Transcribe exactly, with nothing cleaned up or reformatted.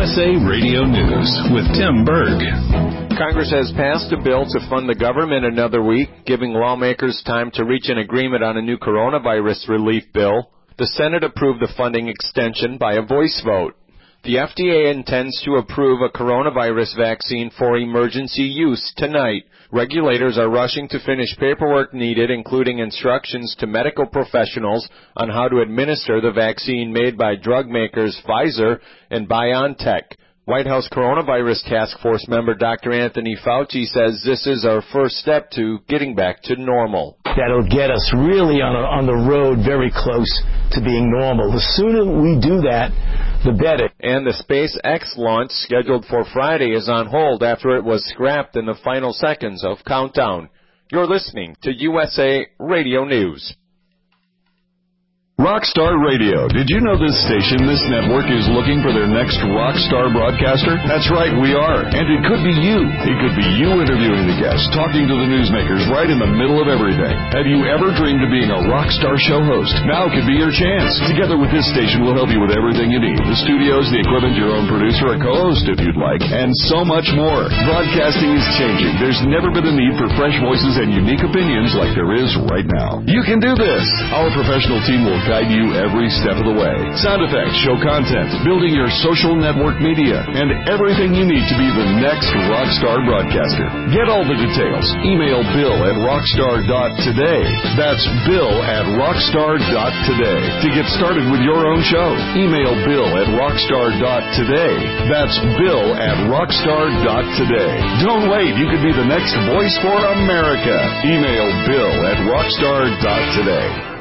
S A Radio News with Tim Berg. Congress has passed a bill to fund the government another week, giving lawmakers time to reach an agreement on a new coronavirus relief bill. The Senate approved the funding extension by a voice vote. The F D A intends to approve a coronavirus vaccine for emergency use tonight. Regulators are rushing to finish paperwork needed, including instructions to medical professionals on how to administer the vaccine made by drug makers Pfizer and BioNTech. White House Coronavirus Task Force member Doctor Anthony Fauci says this is our first step to getting back to normal. That'll get us really on, a, on the road very close to being normal. The sooner we do that, the better. And the SpaceX launch scheduled for Friday is on hold after it was scrapped in the final seconds of countdown. You're listening to U S A Radio News. Rockstar Radio. Did you know this station, this network, is looking for their next rockstar broadcaster? That's right, we are. And it could be you. It could be you interviewing the guests, talking to the newsmakers right in the middle of everything. Have you ever dreamed of being a rockstar show host? Now could be your chance. Together with this station, we'll help you with everything you need. The studios, the equipment, your own producer, a co-host if you'd like, and so much more. Broadcasting is changing. There's never been a need for fresh voices and unique opinions like there is right now. You can do this. Our professional team will guide you every step of the way. Sound effects, show content, building your social network media, and everything you need to be the next rockstar broadcaster. Get all the details. Email Bill at rockstar dot today. That's Bill at rockstar dot today. To get started with your own show, email Bill at rockstar dot today. That's Bill at rockstar dot today. Don't wait. You could be the next voice for America. Email Bill at rockstar dot today.